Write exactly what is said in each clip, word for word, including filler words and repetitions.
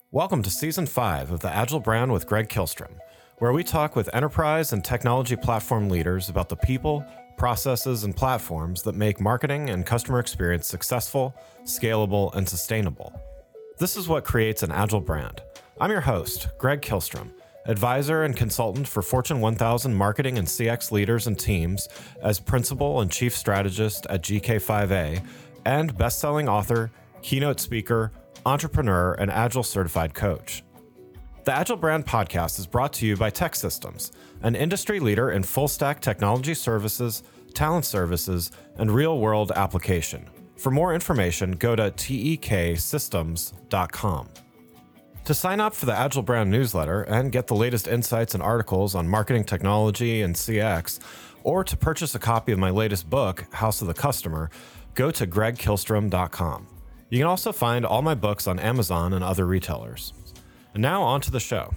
Welcome to Season five of the Agile Brand with Greg Kihlstrom, where we talk with enterprise and technology platform leaders about the people, processes, and platforms that make marketing and customer experience successful, scalable, and sustainable. This is what creates an Agile brand. I'm your host, Greg Kihlstrom, advisor and consultant for Fortune one thousand marketing and C X leaders and teams as principal and chief strategist at G K five A, and best-selling author, keynote speaker, entrepreneur, and Agile certified coach. The Agile Brand podcast is brought to you by TEKsystems, an industry leader in full-stack technology services, talent services, and real-world application. For more information, go to tek systems dot com. To sign up for the Agile Brand newsletter and get the latest insights and articles on marketing technology and C X, or to purchase a copy of my latest book, House of the Customer, go to greg kihlstrom dot com. You can also find all my books on Amazon and other retailers. And now on to the show.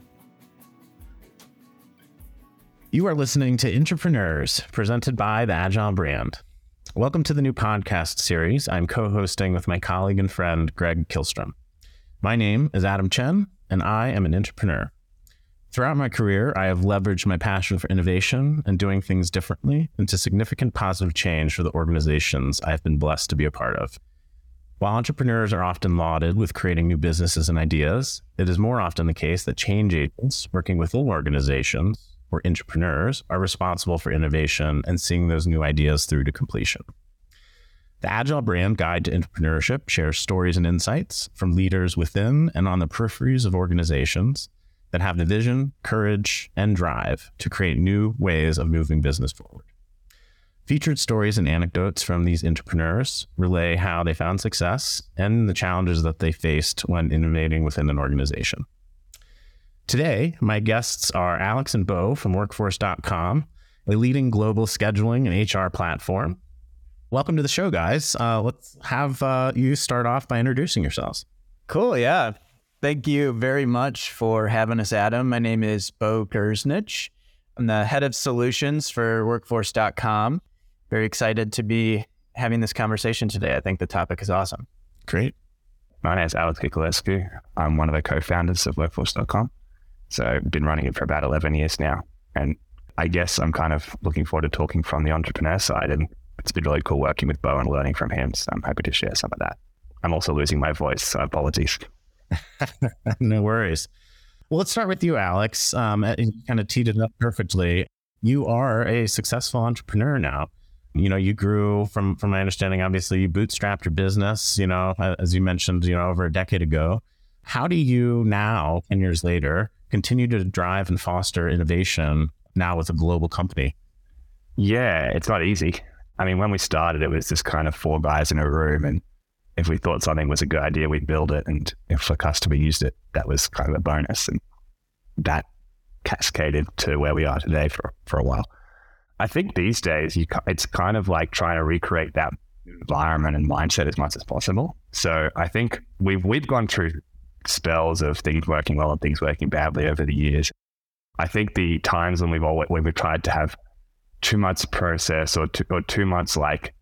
You are listening to Entrepreneurs, presented by the Agile Brand. Welcome to the new podcast series I'm co-hosting with my colleague and friend, Greg Kihlstrom. My name is Adam Chen, and I am an entrepreneur. Throughout my career, I have leveraged my passion for innovation and doing things differently into significant positive change for the organizations I have been blessed to be a part of. While entrepreneurs are often lauded with creating new businesses and ideas, it is more often the case that change agents working within organizations, or entrepreneurs, are responsible for innovation and seeing those new ideas through to completion. The Agile Brand Guide to Entrepreneurship shares stories and insights from leaders within and on the peripheries of organizations that have the vision, courage, and drive to create new ways of moving business forward. Featured stories and anecdotes from these entrepreneurs relay how they found success and the challenges that they faced when innovating within an organization. Today, my guests are Alex and Bo from workforce dot com, a leading global scheduling and H R platform. Welcome to the show, guys. Uh, let's have uh, you start off by introducing yourselves. Cool, yeah. Thank you very much for having us, Adam. My name is Bo Gersnich. I'm the head of solutions for workforce dot com. Very excited to be having this conversation today. I think the topic is awesome. Great. My name is Alex Nicolescu. I'm one of the co-founders of workforce dot com. So I've been running it for about eleven years now. And I guess I'm kind of looking forward to talking from the entrepreneur side. And it's been really cool working with Bo and learning from him. So I'm happy to share some of that. I'm also losing my voice, so apologies. No worries. Well, let's start with you, Alex. Um, you kind of teed it up perfectly. You are a successful entrepreneur now. You know, you grew from, from my understanding, obviously you bootstrapped your business, you know, as you mentioned, you know, over a decade ago. How do you now, ten years later, continue to drive and foster innovation now with a global company? Yeah, it's not easy. I mean, when we started, it was just kind of four guys in a room. And if we thought something was a good idea, we'd build it. And if a customer used it, that was kind of a bonus. And that cascaded to where we are today for, for a while. I think these days, you, it's kind of like trying to recreate that environment and mindset as much as possible. So I think we've we've gone through spells of things working well and things working badly over the years. I think the times when we've all, when we've tried to have too much process or too, or too much like,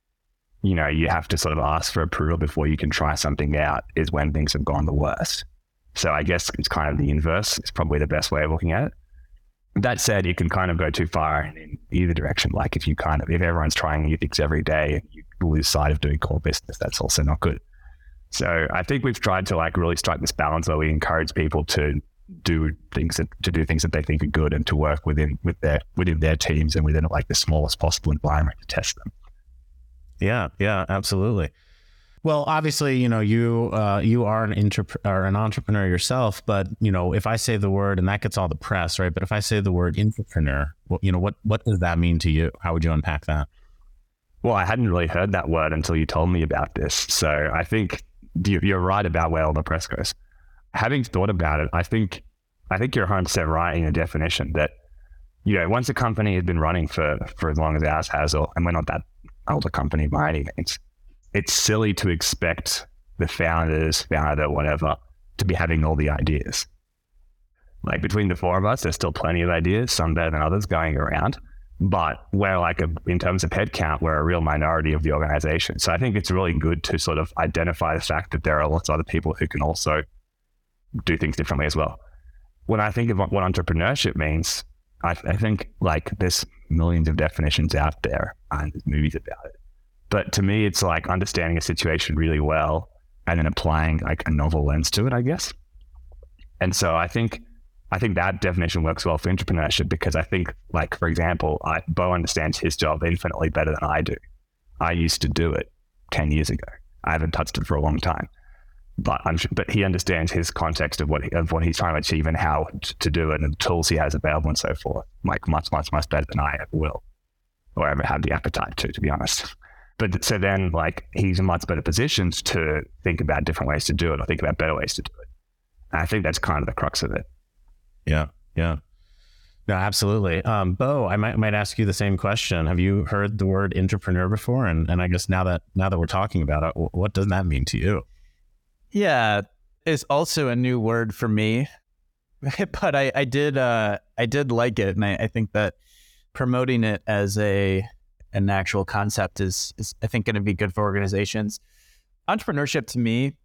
you know, you have to sort of ask for approval before you can try something out is when things have gone the worst. So I guess it's kind of the inverse. It's probably the best way of looking at it. That said, you can kind of go too far in either direction. Like if you kind of, if everyone's trying new things every day and you lose sight of doing core business, that's also not good. So I think we've tried to like really strike this balance where we encourage people to do things that, to do things that they think are good and to work within, with their, within their teams and within like the smallest possible environment to test them. Yeah, yeah, absolutely. Well, obviously, you know, you uh, you are an intrap- or an entrepreneur yourself, but, you know, if I say the word, and that gets all the press, right? But if I say the word entrepreneur, well, you know, what, what does that mean to you? How would you unpack that? Well, I hadn't really heard that word until you told me about this. So I think you're right about where all the press goes. Having thought about it, I think I think you're one hundred percent right in the definition that, you know, once a company has been running for, for as long as ours has, or, and we're not that old a company by any means, it's silly to expect the founders, founder, whatever, to be having all the ideas. Like between the four of us, there's still plenty of ideas, some better than others going around. But we're like, a, in terms of headcount, we're a real minority of the organization. So I think it's really good to sort of identify the fact that there are lots of other people who can also do things differently as well. When I think of what entrepreneurship means, I, I think like there's millions of definitions out there and there's movies about it. But to me, it's like understanding a situation really well and then applying like a novel lens to it, I guess. And so I think I think that definition works well for entrepreneurship because I think, like, for example, I, Bo understands his job infinitely better than I do. I used to do it ten years ago. I haven't touched it for a long time. But I'm sure, but he understands his context of what he, of what he's trying to achieve and how t- to do it and the tools he has available and so forth, like much, much, much better than I ever will or ever have the appetite to, to be honest. But so then, like, he's in much better positions to think about different ways to do it or think about better ways to do it. And I think that's kind of the crux of it. Yeah, yeah. No, absolutely. Um, Bo, I might might ask you the same question. Have you heard the word entrepreneur before? And and I guess now that now that we're talking about it, what does that mean to you? Yeah, it's also a new word for me, but I, I did uh, I did like it, and I, I think that promoting it as a an actual concept is is I think going to be good for organizations. Entrepreneurship to me,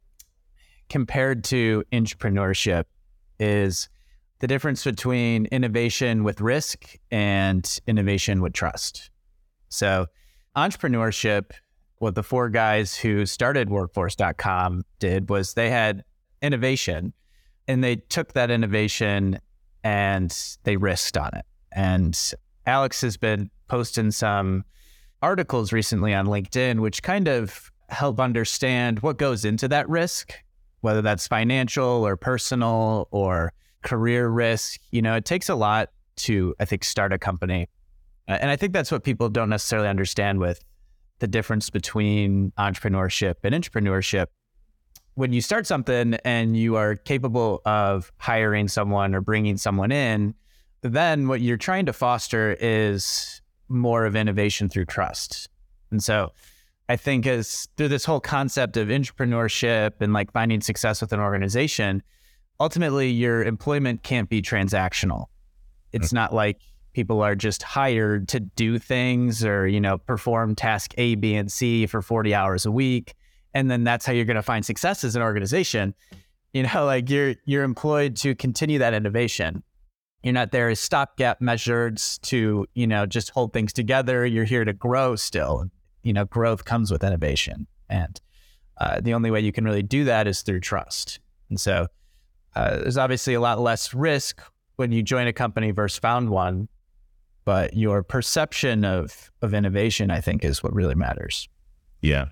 compared to intrapreneurship, is the difference between innovation with risk and innovation with trust. So entrepreneurship, what the four guys who started workforce dot com did was they had innovation and they took that innovation and they risked on it. And Alex has been posting some articles recently on LinkedIn, which kind of help understand what goes into that risk, whether that's financial or personal or career risk. You know, it takes a lot to, I think, start a company. Uh, and I think that's what people don't necessarily understand with the difference between entrepreneurship and intrapreneurship. When you start something and you are capable of hiring someone or bringing someone in, then what you're trying to foster is more of innovation through trust. And so I think as through this whole concept of intrapreneurship and like finding success with an organization, ultimately your employment can't be transactional. It's mm-hmm. not like people are just hired to do things or, you know, perform task A, B, and C for forty hours a week. And then that's how you're going to find success as an organization. You know, like you're, you're employed to continue that innovation. You're not there as stopgap measures to, you know, just hold things together. You're here to grow still. You know, growth comes with innovation. And uh, the only way you can really do that is through trust. And so uh, there's obviously a lot less risk when you join a company versus found one. But your perception of, of innovation, I think, is what really matters. Yeah.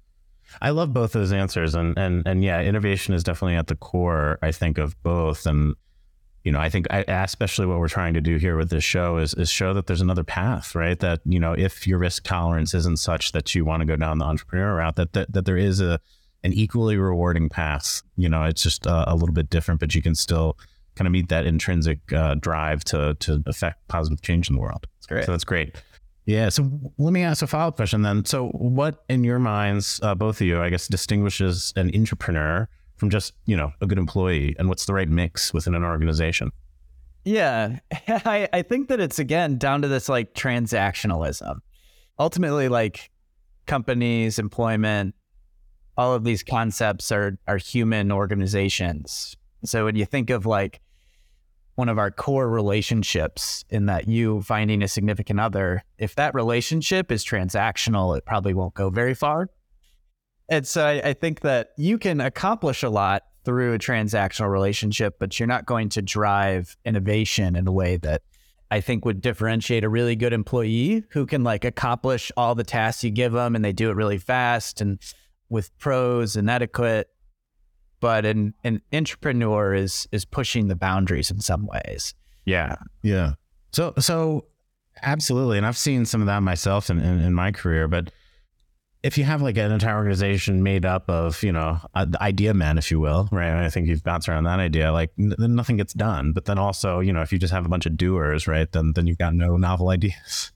I love both those answers. And, and, and yeah, innovation is definitely at the core, I think, of both. And, you know, I think I, especially what we're trying to do here with this show is, is show that there's another path, right? That, you know, if your risk tolerance isn't such that you want to go down the entrepreneur route, that, that, that there is a an equally rewarding path. You know, it's just a, a little bit different, but you can still kind of meet that intrinsic uh, drive to to affect positive change in the world. That's great. So that's great. Yeah. So let me ask a follow-up question then. So what in your minds, uh, both of you, I guess, distinguishes an intrapreneur from just, you know, a good employee, and what's the right mix within an organization? Yeah, I, I think that it's, again, down to this like transactionalism. Ultimately, like companies, employment, all of these concepts are are human organizations. So when you think of like one of our core relationships in that you finding a significant other, if that relationship is transactional, it probably won't go very far. And so I, I think that you can accomplish a lot through a transactional relationship, but you're not going to drive innovation in a way that I think would differentiate a really good employee who can like accomplish all the tasks you give them and they do it really fast and with pros and etiquette. But an, an entrepreneur is is pushing the boundaries in some ways. Yeah. Yeah. So, so absolutely. And I've seen some of that myself in, in, in my career, but if you have like an entire organization made up of, you know, uh, the idea men, if you will, right? And I think you've bounced around that idea, like n- then nothing gets done. But then also, you know, if you just have a bunch of doers, right, then then you've got no novel ideas.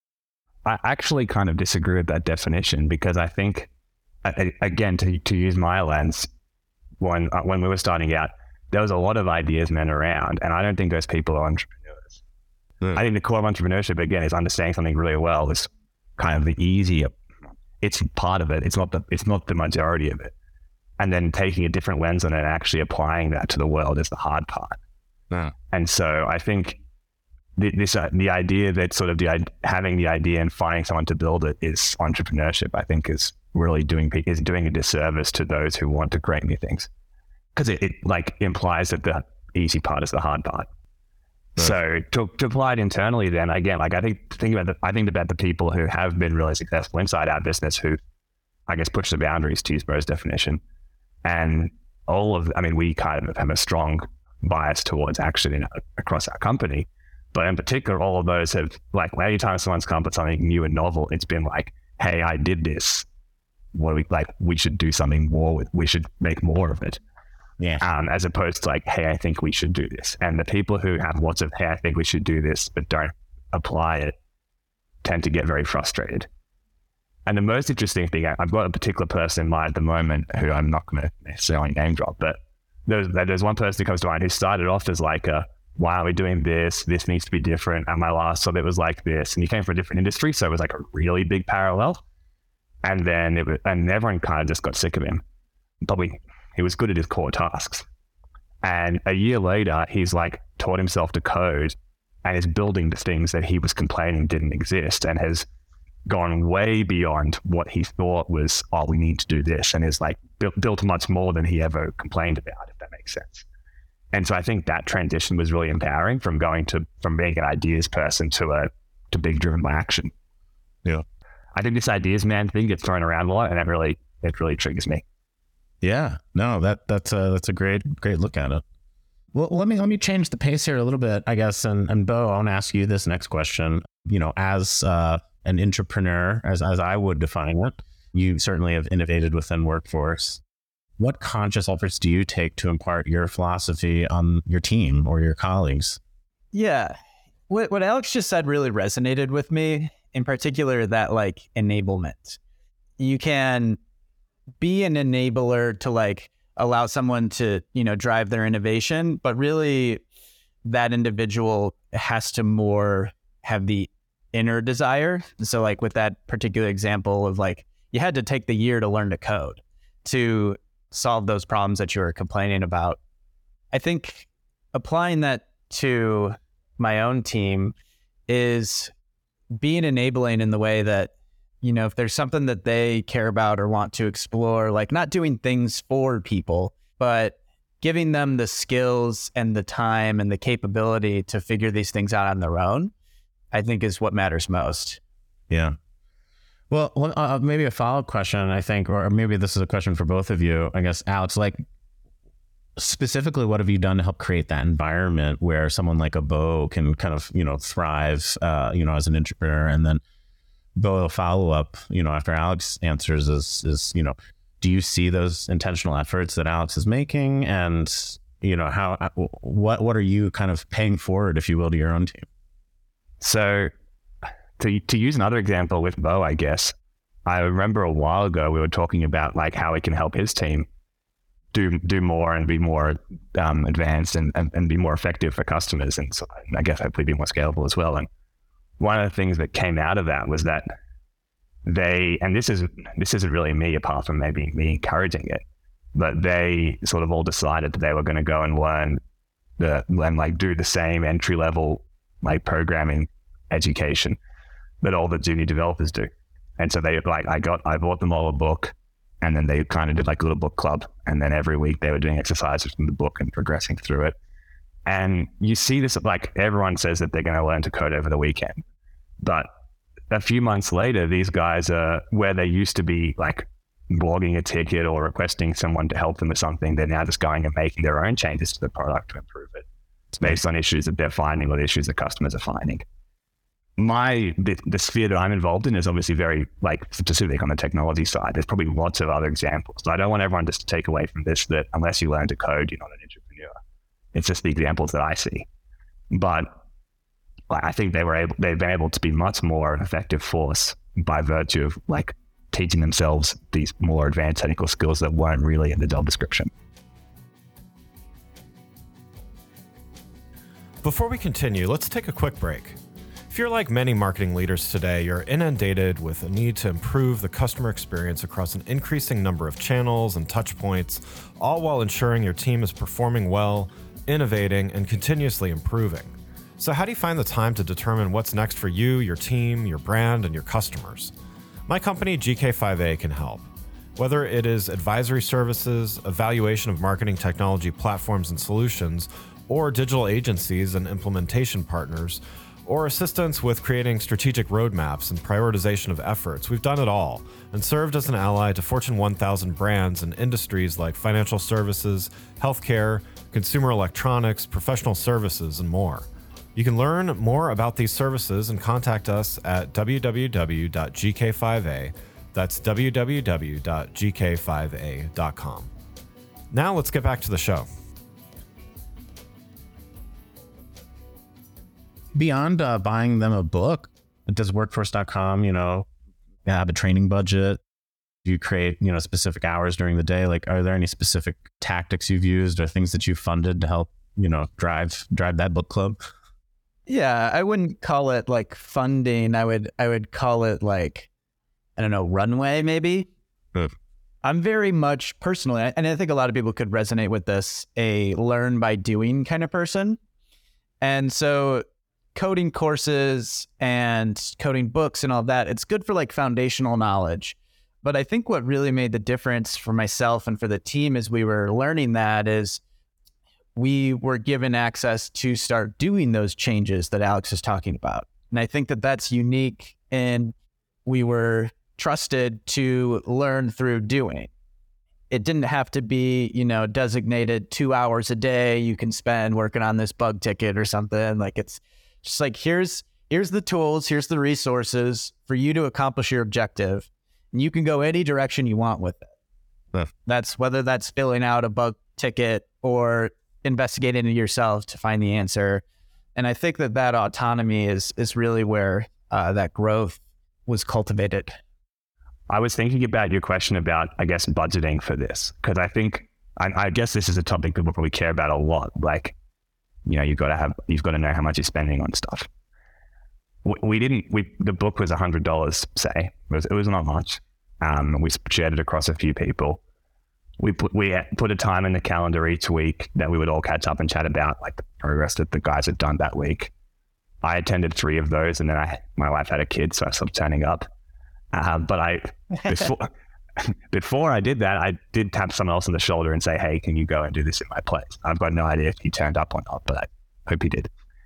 I actually kind of disagree with that definition because I think, I, again, to to use my lens, when uh, when we were starting out, there was a lot of ideas men around, and I don't think those people are entrepreneurs. Mm. I think the core of entrepreneurship, again, is understanding something really well. Is kind of the easier. It's part of it. It's not the. It's not the majority of it. and then taking a different lens on it and actually applying that to the world is the hard part. Yeah. And so I think the, this uh, the idea that sort of the having the idea and finding someone to build it is entrepreneurship. I think is really doing is doing a disservice to those who want to create new things, because it, it like implies that the easy part is the hard part. Right. So to, to apply it internally, then again, like I think think about the, I think about the people who have been really successful inside our business, who I guess push the boundaries, to use Bo's definition, and all of I mean we kind of have a strong bias towards action in, across our company, but in particular, all of those have like anytime someone's come up with something new and novel, it's been like, hey, I did this. What do we like? We should do something more with. We should make more of it. Yeah. Um, as opposed to like, hey, I think we should do this. And the people who have lots of, hey, I think we should do this, but don't apply it, tend to get very frustrated. And the most interesting thing, I've got a particular person in mind at the moment who I'm not going to necessarily name drop, but there's, there's one person who comes to mind who started off as like a, why are we doing this? This needs to be different. And my last job, it was like this. And he came from a different industry. So it was like a really big parallel. And then it was, and everyone kind of just got sick of him. Probably he was good at his core tasks. And a year later, he's like taught himself to code and is building the things that he was complaining didn't exist, and has gone way beyond what he thought was, oh, we need to do this, and is like built, built much more than he ever complained about, if that makes sense. And so I think that transition was really empowering, from going to, from being an ideas person to a, to being driven by action. Yeah. I think this ideas man thing gets thrown around a lot, and it really, it really triggers me. Yeah, no, that that's a that's a great great look at it. Well, let me let me change the pace here a little bit, I guess. And and Bo, I want to ask you this next question. You know, as uh, an entrepreneur, as as I would define it, you certainly have innovated within Workforce. What conscious efforts do you take to impart your philosophy on your team or your colleagues? Yeah, what what Alex just said really resonated with me. In particular, that like enablement. You can be an enabler to like allow someone to, you know, drive their innovation, but really that individual has to more have the inner desire. So like with that particular example of like, you had to take the year to learn to code to solve those problems that you were complaining about. I think applying that to my own team is being enabling in the way that, you know, if there's something that they care about or want to explore, like not doing things for people, but giving them the skills and the time and the capability to figure these things out on their own, I think is what matters most. Yeah. Well, uh, maybe a follow-up question, I think, or maybe this is a question for both of you, I guess, Alex, like specifically, what have you done to help create that environment where someone like a Bo can kind of, you know, thrive, uh, you know, as an entrepreneur? And then Bo, a follow-up, you know, after Alex answers is, is, you know, do you see those intentional efforts that Alex is making? And, you know, how, what, what are you kind of paying forward, if you will, to your own team? So to, to use another example with Bo, I guess, I remember a while ago, we were talking about like how he can help his team do, do more and be more um, advanced and, and, and be more effective for customers. And so I guess hopefully be more scalable as well. And one of the things that came out of that was that they, and this is this isn't really me apart from maybe me encouraging it, but they sort of all decided that they were going to go and learn the and like do the same entry level like programming education that all the junior developers do. And so they like I got I bought them all a book, and then they kind of did like a little book club, and then every week they were doing exercises from the book and progressing through it. And you see this, like everyone says that they're going to learn to code over the weekend, but a few months later, these guys are where they used to be like blogging a ticket or requesting someone to help them with something. They're now just going and making their own changes to the product to improve it. It's based on issues that they're finding or the issues that customers are finding. My, the, the sphere that I'm involved in is obviously very like specific on the technology side. There's probably lots of other examples. So I don't want everyone just to take away from this that unless you learn to code, you're not an entrepreneur. It's just the examples that I see. But I think they were able, they've been able to be much more an effective force by virtue of like teaching themselves these more advanced technical skills that weren't really in the job description. Before we continue, let's take a quick break. If you're like many marketing leaders today, you're inundated with a need to improve the customer experience across an increasing number of channels and touch points, all while ensuring your team is performing well, innovating, and continuously improving. So how do you find the time to determine what's next for you, your team, your brand, and your customers? My company, G K five A, can help. Whether it is advisory services, evaluation of marketing technology platforms and solutions, or digital agencies and implementation partners, or assistance with creating strategic roadmaps and prioritization of efforts, we've done it all and served as an ally to Fortune one thousand brands in industries like financial services, healthcare, consumer electronics, professional services, and more. You can learn more about these services and contact us at w w w dot g k five a. That's w w w dot g k five a dot com. Now let's get back to the show. Beyond uh, buying them a book, does workforce dot com, you know, have a training budget? Do you create, you know, specific hours during the day? Like, are there any specific tactics you've used or things that you've funded to help, you know, drive drive that book club? Yeah, I wouldn't call it like funding. I would I would call it like, I don't know, runway maybe. Hmm. I'm very much personally, and I think a lot of people could resonate with this, a learn by doing kind of person. And so coding courses and coding books and all that, it's good for like foundational knowledge. But I think what really made the difference for myself and for the team as we were learning that is we were given access to start doing those changes that Alex is talking about. And I think that that's unique, and we were trusted to learn through doing. It didn't have to be, you know, designated two hours a day you can spend working on this bug ticket or something. Like, it's just like, here's here's the tools, here's the resources for you to accomplish your objective. And you can go any direction you want with it. Yeah. That's whether that's filling out a bug ticket or investigating it yourself to find the answer. And I think that that autonomy is is really where uh, that growth was cultivated. I was thinking about your question about, I guess, budgeting for this, because I think, I, I guess this is a topic people probably care about a lot. Like, you know, you've got to have, you've got to know how much you're spending on stuff. We, we didn't, we, the book was a hundred dollars, say, it was, it was not much. Um, we shared it across a few people. We put, we put a time in the calendar each week that we would all catch up and chat about like the progress that the guys had done that week. I attended three of those, and then I, my wife had a kid, so I stopped turning up. Uh, but I, before, before I did that, I did tap someone else on the shoulder and say, hey, can you go and do this in my place? I've got no idea if he turned up or not, but I hope he did.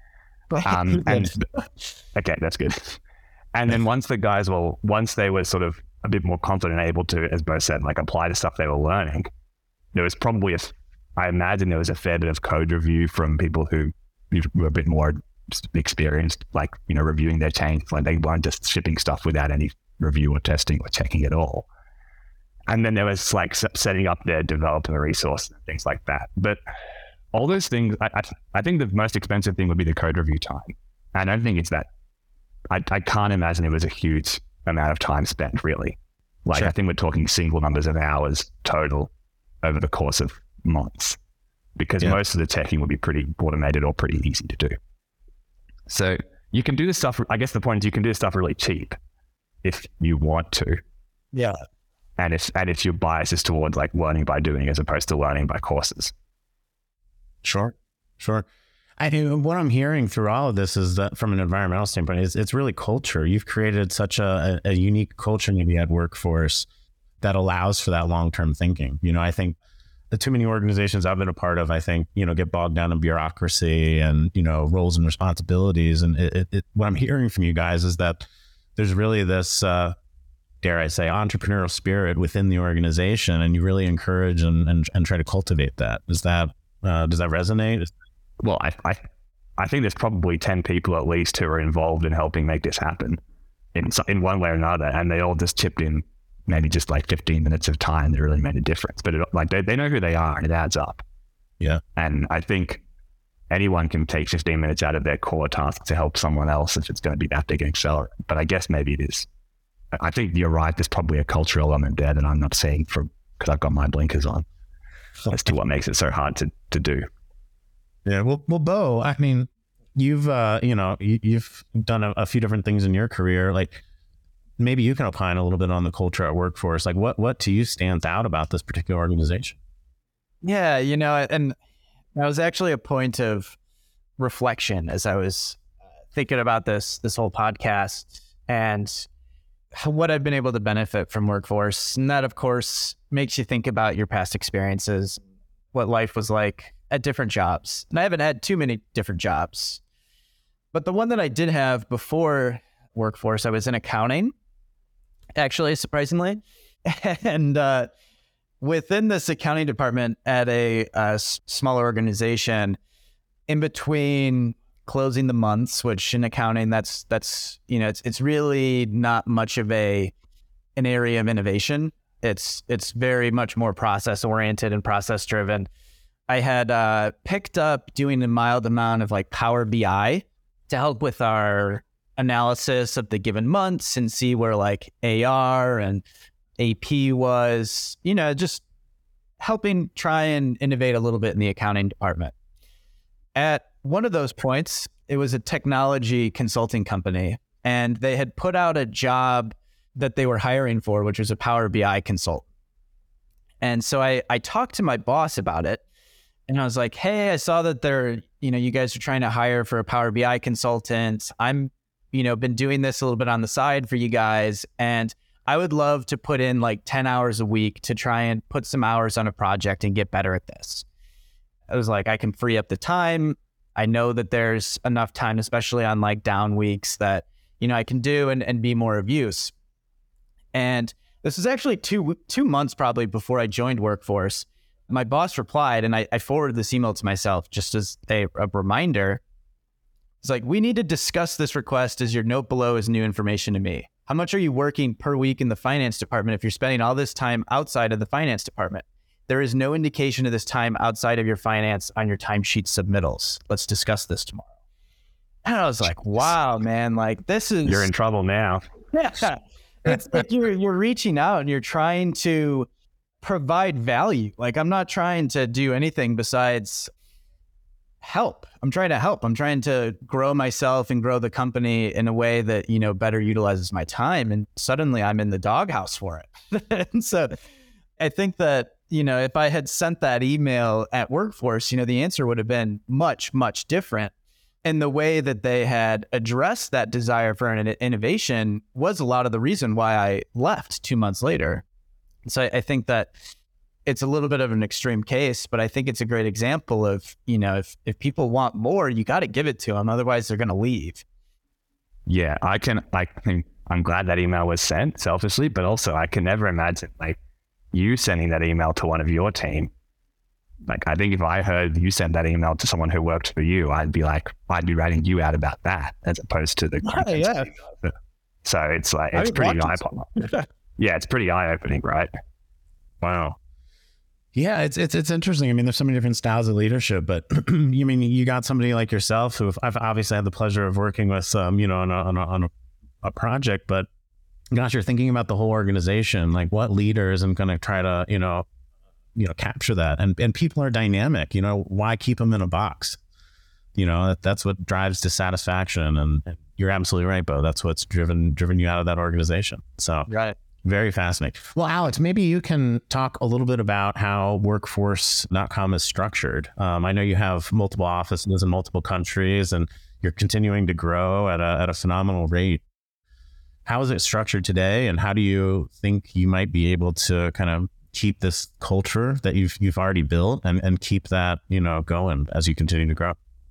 Um, and okay, that's good. And then once the guys were, once they were sort of a bit more confident and able to, as Bo said, like apply the stuff they were learning, there was probably a, I imagine there was a fair bit of code review from people who were a bit more experienced, like, you know, reviewing their change. Like, they weren't just shipping stuff without any review or testing or checking at all. And then there was like setting up their developer resource and things like that. But all those things, I, I, I think the most expensive thing would be the code review time. I don't think it's that, I, I can't imagine it was a huge amount of time spent, really. Like, sure. I think we're talking single numbers of hours total over the course of months, because yeah. most of the teching would be pretty automated or pretty easy to do. So you can do this stuff, I guess the point is you can do this stuff really cheap if you want to. Yeah. And if, and if your bias is towards like learning by doing as opposed to learning by courses. Sure. Sure. I think what I'm hearing through all of this is that from an environmental standpoint, is it's really culture. You've created such a, a unique culture maybe at Workforce that allows for that long-term thinking. You know, I think the too many organizations I've been a part of, I think, you know, get bogged down in bureaucracy and, you know, roles and responsibilities. And it, it, it, what I'm hearing from you guys is that there's really this, uh, dare I say, entrepreneurial spirit within the organization, and you really encourage and, and, and try to cultivate that. Is that, uh, does that resonate? Well, I, I I think there's probably ten people at least who are involved in helping make this happen in in one way or another, and they all just chipped in maybe just like fifteen minutes of time that really made a difference. But it, like they, they know who they are, and it adds up. Yeah. And I think anyone can take fifteen minutes out of their core task to help someone else if it's going to be that big an accelerant. But I guess maybe it is. I think you're right. There's probably a cultural element there that I'm not seeing from, because I've got my blinkers on as to what makes it so hard to, to do. Yeah. Well, well, Bo, I mean, you've, uh, you know, you, you've done a, a few different things in your career. Like maybe you can opine a little bit on the culture at Workforce. Like what, what to you stands out about this particular organization? Yeah, you know, and that was actually a point of reflection as I was thinking about this, this whole podcast and what I've been able to benefit from Workforce. And that, of course, makes you think about your past experiences, what life was like at different jobs. And I haven't had too many different jobs. But the one that I did have before Workforce, I was in accounting, actually, surprisingly. And uh, within this accounting department at a, a smaller organization, in between closing the months, which in accounting, that's, that's you know, it's it's really not much of a an area of innovation. It's it's very much more process oriented and process driven. I had uh, picked up doing a mild amount of like Power B I to help with our analysis of the given months and see where like A R and A P was, you know, just helping try and innovate a little bit in the accounting department. At one of those points, it was a technology consulting company, and they had put out a job that they were hiring for, which was a Power B I consultant. And so I, I talked to my boss about it, and I was like, hey, I saw that they're, you know, you guys are trying to hire for a Power B I consultant. I'm, you know, been doing this a little bit on the side for you guys, and I would love to put in like ten hours a week to try and put some hours on a project and get better at this. I was like, I can free up the time. I know that there's enough time, especially on like down weeks, that, you know, I can do and, and be more of use. And this was actually two two months probably before I joined Workforce. My boss replied, and I, I forwarded this email to myself just as a, a reminder. It's like, we need to discuss this request as your note below is new information to me. How much are you working per week in the finance department if you're spending all this time outside of the finance department? There is no indication of this time outside of your finance on your timesheet submittals. Let's discuss this tomorrow. And I was like, wow, man, like this is... You're in trouble now. Yeah. It's like you're, you're reaching out and you're trying to provide value. Like I'm not trying to do anything besides help. I'm trying to help. I'm trying to grow myself and grow the company in a way that, you know, better utilizes my time. And suddenly I'm in the doghouse for it. And so I think that, you know, if I had sent that email at Workforce, you know, the answer would have been much, much different. And the way that they had addressed that desire for an innovation was a lot of the reason why I left two months later. So I, I think that it's a little bit of an extreme case, but I think it's a great example of, you know, if, if people want more, you got to give it to them. Otherwise, they're going to leave. Yeah, I can, I think I'm glad that email was sent selfishly, but also I can never imagine like you sending that email to one of your team. Like, I think if I heard you send that email to someone who worked for you, I'd be like, I'd be writing you out about that as opposed to the yeah, yeah. So it's like, it's pretty eye-opening. Yeah, it's pretty eye-opening, right? Wow. Yeah, it's it's it's interesting. I mean, there's so many different styles of leadership, but you mean you got somebody like yourself who I've obviously had the pleasure of working with, um, you know, on a, on a, on a, a project, but gosh, you're thinking about the whole organization. Like, what leaders am going to try to, you know, you know, capture that? And and people are dynamic. You know, why keep them in a box? You know, that, that's what drives dissatisfaction. And, and you're absolutely right, Bo. That's what's driven driven you out of that organization. So right. Very fascinating. Well, Alex, maybe you can talk a little bit about how workforce dot com is structured. Um, I know you have multiple offices in multiple countries, and you're continuing to grow at a at a phenomenal rate. How is it structured today, and how do you think you might be able to kind of keep this culture that you've you've already built and, and keep that, you know, going as you continue to grow?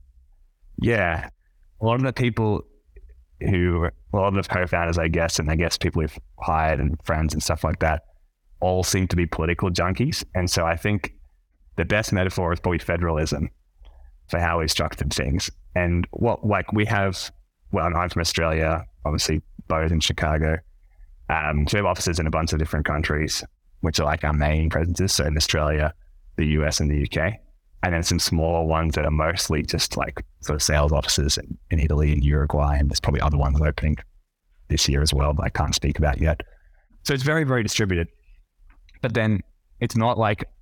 Yeah, a lot of the people who, a lot of the co-founders, I guess, and I guess people we've hired and friends and stuff like that, all seem to be political junkies. And so I think the best metaphor is probably federalism for how we structured things. And what, like we have, well, I'm from Australia, obviously both in Chicago. Um, so we have offices in a bunch of different countries, which are like our main presences. So in Australia, the U S and the U K. And then some smaller ones that are mostly just like sort of sales offices in, in Italy and Uruguay. And there's probably other ones opening this year as well, but I can't speak about yet. So it's very, very distributed. But then it's not like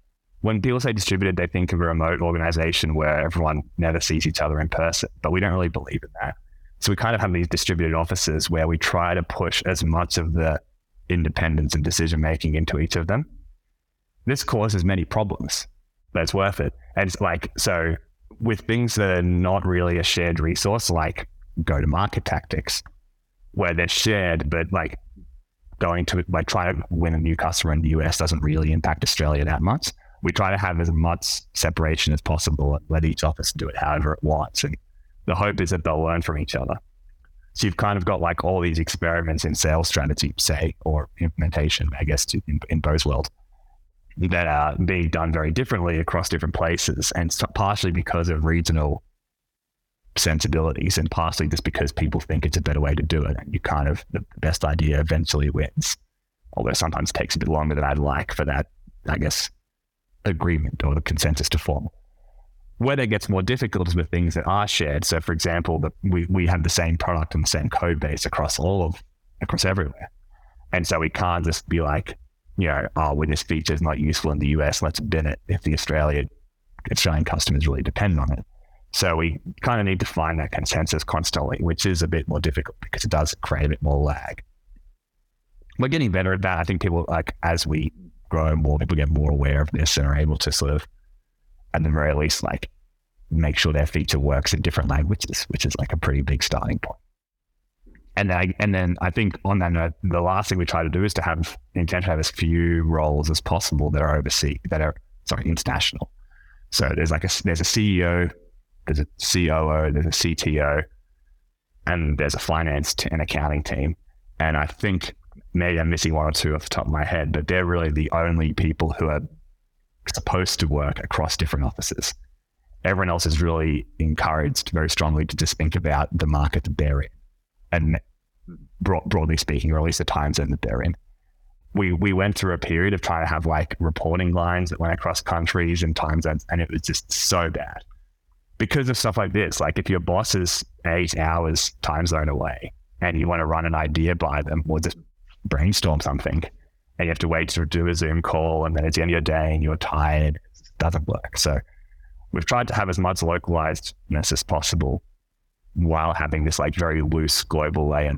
when people say distributed, they think of a remote organization where everyone never sees each other in person, but we don't really believe in that. So we kind of have these distributed offices where we try to push as much of the independence and decision-making into each of them. This causes many problems, but it's worth it. And it's like, so with things that are not really a shared resource, like go-to-market tactics, where they're shared, but like going to, like trying to win a new customer in the U S doesn't really impact Australia that much. We try to have as much separation as possible and let each office do it however it wants. And the hope is that they'll learn from each other. So you've kind of got like all these experiments in sales strategy, say, or implementation, I guess, to, in, in Bo's world, that are being done very differently across different places. And so partially because of regional sensibilities and partially just because people think it's a better way to do it. And you kind of, the best idea eventually wins. Although sometimes it takes a bit longer than I'd like for that, I guess, agreement or the consensus to form. Where that gets more difficult is with things that are shared. So for example, the, we, we have the same product and the same code base across all of, across everywhere. And so we can't just be like, you know, oh, when this feature is not useful in the U S, let's bin it if the Australian, Australian customers really depend on it. So we kind of need to find that consensus constantly, which is a bit more difficult because it does create a bit more lag. We're getting better at that. I think people, like, as we grow more, people get more aware of this and are able to sort of, at the very least, like make sure their feature works in different languages, which is like a pretty big starting point. And then, I, and then I think on that note, the last thing we try to do is to have, intent to have as few roles as possible that are overseas, that are, sorry, international. So there's like a, there's a C E O, there's a C O O, there's a C T O, and there's a finance t- and accounting team. And I think maybe I'm missing one or two off the top of my head, but they're really the only people who are supposed to work across different offices. Everyone else is really encouraged very strongly to just think about the market that they're in, and broad, broadly speaking, or at least the time zone that they're in. We we went through a period of trying to have like reporting lines that went across countries and time zones, and it was just so bad because of stuff like this. Like if your boss is eight hours time zone away and you want to run an idea by them or just brainstorm something, and you have to wait to do a Zoom call, and then it's the end of your day and you're tired, it doesn't work. So we've tried to have as much localizedness as possible while having this like very loose global layer.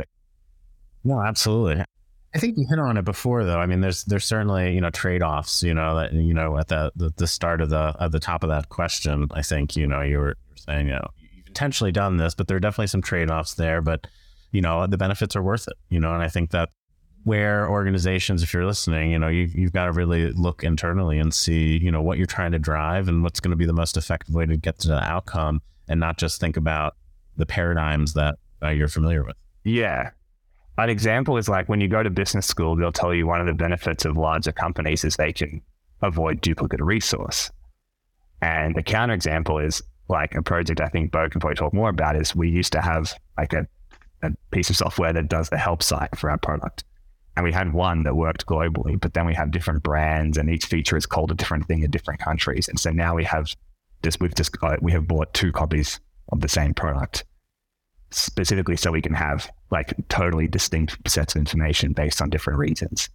No, absolutely. I think you hit on it before, though. I mean, there's there's certainly, you know, trade-offs, you know, that, you know, at the, the, the start of the at the top of that question, I think, you know, you were, you were saying, you know, you've intentionally done this, but there are definitely some trade-offs there, but, you know, the benefits are worth it, you know, and I think that where organizations, if you're listening, you know, you, you've got to really look internally and see, you know, what you're trying to drive and what's going to be the most effective way to get to the outcome, and not just think about the paradigms that uh, you're familiar with. Yeah. An example is like when you go to business school, they'll tell you one of the benefits of larger companies is they can avoid duplicate resource. And the counterexample is like a project I think Bo can probably talk more about is we used to have like a, a piece of software that does the help site for our product. And we had one that worked globally, but then we have different brands and each feature is called a different thing in different countries. And so now we have just, we've just got, we have bought two copies of the same product specifically so we can have like totally distinct sets of information based on different regions.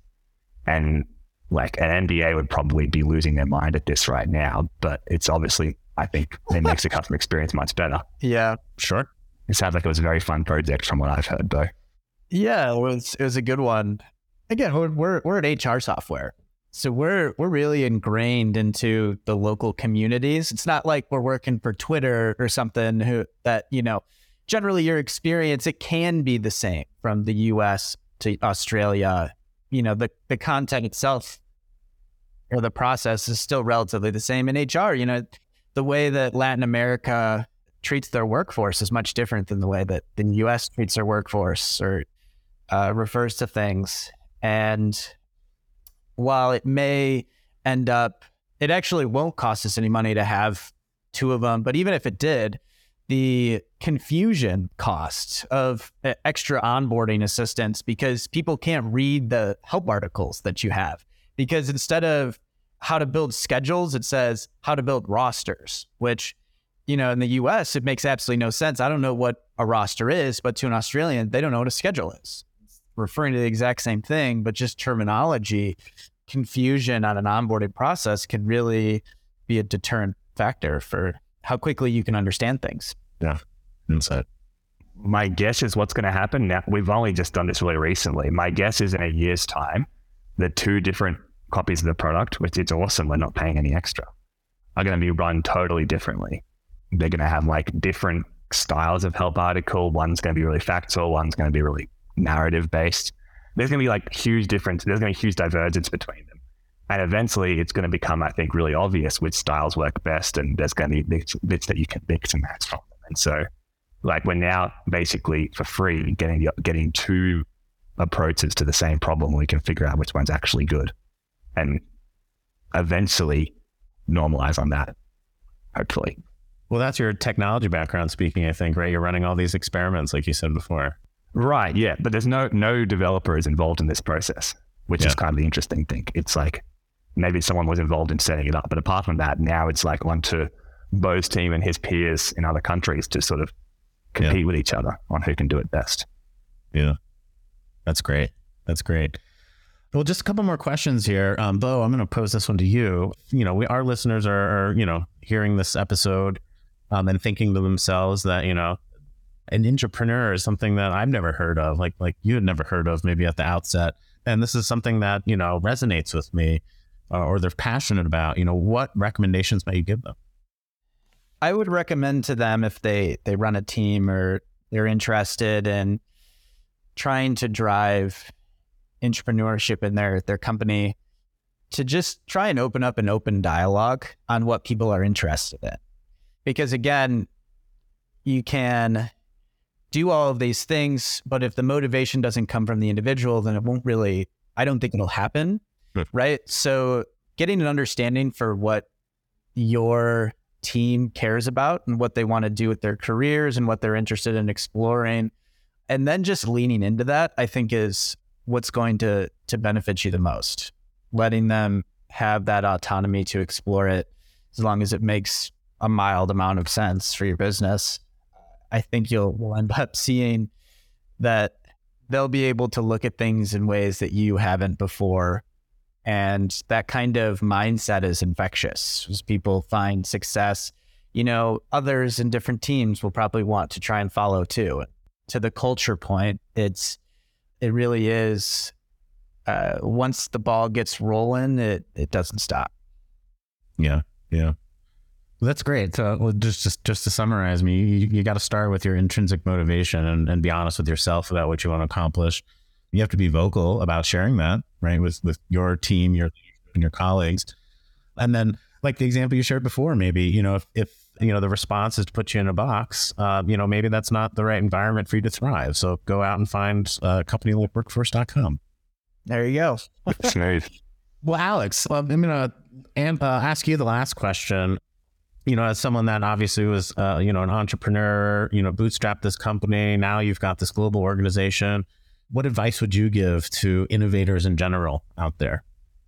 And like an N B A would probably be losing their mind at this right now, but it's obviously, I think it makes the customer experience much better. Yeah, sure. It sounds like it was a very fun project from what I've heard though. Yeah, it was it was a good one. Again, we're we're, we're at H R software, so we're we're really ingrained into the local communities. It's not like we're working for Twitter or something who that you know. Generally, your experience it can be the same from the U S to Australia. You know, the the content itself or the process is still relatively the same in H R. You know, the way that Latin America treats their workforce is much different than the way that the U S treats their workforce or Uh, refers to things. And while it may end up, it actually won't cost us any money to have two of them. But even if it did, the confusion cost of extra onboarding assistance, because people can't read the help articles that you have, because instead of how to build schedules, it says how to build rosters, which, you know, in the U S, it makes absolutely no sense. I don't know what a roster is, but to an Australian, they don't know what a schedule is. Referring to the exact same thing, but just terminology confusion on an onboarding process can really be a deterrent factor for how quickly you can understand things. Yeah. Insight. My guess is what's going to happen now. We've only just done this really recently. My guess is in a year's time, the two different copies of the product, which is awesome, we're not paying any extra, are going to be run totally differently. They're going to have like different styles of help article. One's going to be really factual. One's going to be really narrative based. There's going to be like huge difference. There's going to be huge divergence between them. And eventually it's going to become, I think, really obvious which styles work best. And there's going to be bits, bits that you can mix and match from them. And so like we're now basically for free getting getting two approaches to the same problem. We can figure out which one's actually good and eventually normalize on that, hopefully. Well, that's your technology background speaking, I think, right? You're running all these experiments, like you said before. Right, yeah. But there's no no developer is involved in this process, which yeah. is kind of the interesting thing. It's like maybe someone was involved in setting it up, but apart from that, now it's like on to Bo's team and his peers in other countries to sort of compete yeah. with each other on who can do it best. Yeah, that's great. That's great. Well, just a couple more questions here. Um, Bo, I'm going to pose this one to you. You know, we, our listeners are, are, you know, hearing this episode um, and thinking to themselves that, you know, an intrapreneur is something that I've never heard of, like, like you had never heard of maybe at the outset. And this is something that, you know, resonates with me uh, or they're passionate about. You know, what recommendations might you give them? I would recommend to them if they, they run a team or they're interested in trying to drive entrepreneurship in their, their company, to just try and open up an open dialogue on what people are interested in. Because again, you can do all of these things, but if the motivation doesn't come from the individual, then it won't really, I don't think it'll happen. Good. Right? So getting an understanding for what your team cares about and what they want to do with their careers and what they're interested in exploring, and then just leaning into that, I think is what's going to to benefit you the most. Letting them have that autonomy to explore it, as long as it makes a mild amount of sense for your business. I think you'll will end up seeing that they'll be able to look at things in ways that you haven't before. And that kind of mindset is infectious. As people find success, you know, others in different teams will probably want to try and follow too. To the culture point, it's it really is, uh, once the ball gets rolling, it, it doesn't stop. Yeah, yeah. Well, that's great. So well, just, just just to summarize me, you, you got to start with your intrinsic motivation and, and be honest with yourself about what you want to accomplish. You have to be vocal about sharing that, right, with, with your team, your and your colleagues. And then, like the example you shared before, maybe, you know, if, if you know, the response is to put you in a box, uh, you know, maybe that's not the right environment for you to thrive. So go out and find a company like workforce dot com. There you go. Smooth. Well, Alex, I'm going to uh, ask you the last question. You know, as someone that obviously was, uh, you know, an entrepreneur, you know, bootstrapped this company. Now you've got this global organization. What advice would you give to innovators in general out there?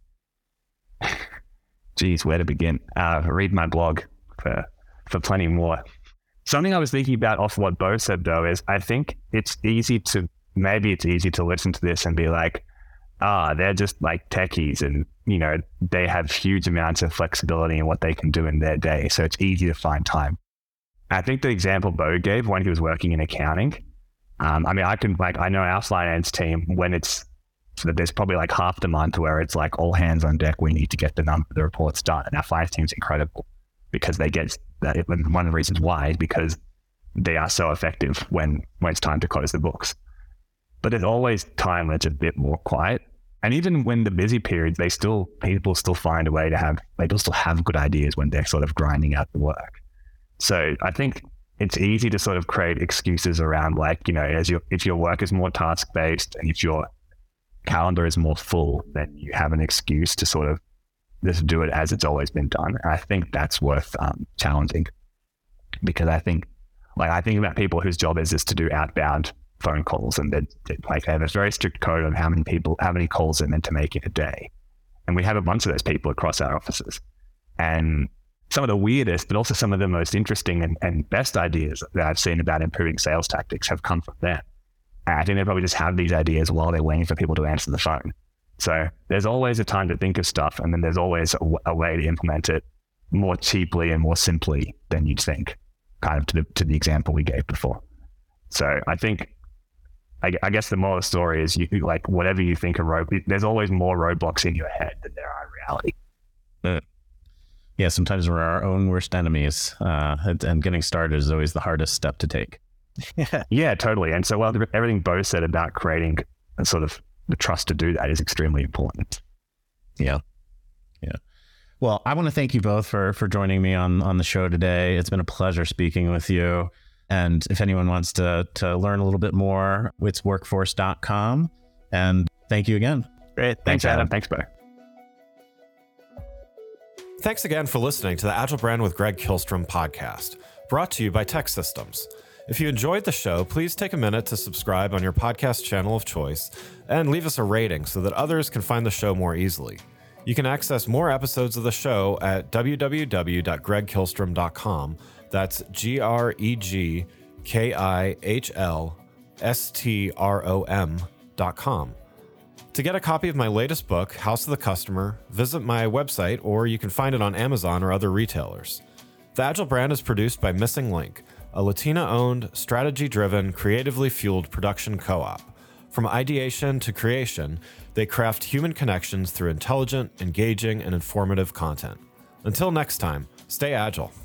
Geez, where to begin? Uh, read my blog for for plenty more. Something I was thinking about off what Bo said though is I think it's easy to, maybe it's easy to listen to this and be like, ah, they're just like techies and, you know, they have huge amounts of flexibility in what they can do in their day. So it's easy to find time. I think the example Bo gave when he was working in accounting, um, I mean, I can like, I know our finance team, when it's, so that there's probably like half the month where it's like all hands on deck, we need to get the number, the reports done. And our finance team's incredible because they get that. One of the reasons why is because they are so effective when, when it's time to close the books. But there's always time when it's a bit more quiet. And even when the busy periods, they still, people still find a way to have, they still have good ideas when they're sort of grinding out the work. So I think it's easy to sort of create excuses around like, you know, as your, if your work is more task-based and if your calendar is more full, then you have an excuse to sort of just do it as it's always been done. And I think that's worth um, challenging, because I think, like, I think about people whose job is just to do outbound phone calls, and they like they have a very strict code on how many people, how many calls they're meant to make in a day. And we have a bunch of those people across our offices. And some of the weirdest, but also some of the most interesting and, and best ideas that I've seen about improving sales tactics have come from them. And I think they probably just have these ideas while they're waiting for people to answer the phone. So there's always a time to think of stuff, and then there's always a, w- a way to implement it more cheaply and more simply than you'd think, kind of to the, to the example we gave before. So I think, I, I guess the moral of the story is you like whatever you think a road, there's always more roadblocks in your head than there are in reality. Uh, yeah, sometimes we're our own worst enemies, uh, and, and getting started is always the hardest step to take. Yeah, totally. And so well, everything Bo said about creating a sort of the trust to do that is extremely important. Yeah. Yeah. Well, I want to thank you both for, for joining me on, on the show today. It's been a pleasure speaking with you. And if anyone wants to, to learn a little bit more, it's workforce dot com. And thank you again. Great. Thanks, Thanks, Adam. Adam. Thanks, Bo. Thanks again for listening to the Agile Brand with Greg Kihlstrom podcast, brought to you by TEKsystems. If you enjoyed the show, please take a minute to subscribe on your podcast channel of choice and leave us a rating so that others can find the show more easily. You can access more episodes of the show at w w w dot greg kihlstrom dot com. That's G R E G K I H L S T R O M dot com. To get a copy of my latest book, House of the Customer, visit my website, or you can find it on Amazon or other retailers. The Agile Brand is produced by Missing Link, a Latina-owned, strategy-driven, creatively fueled production co-op. From ideation to creation, they craft human connections through intelligent, engaging, and informative content. Until next time, stay agile.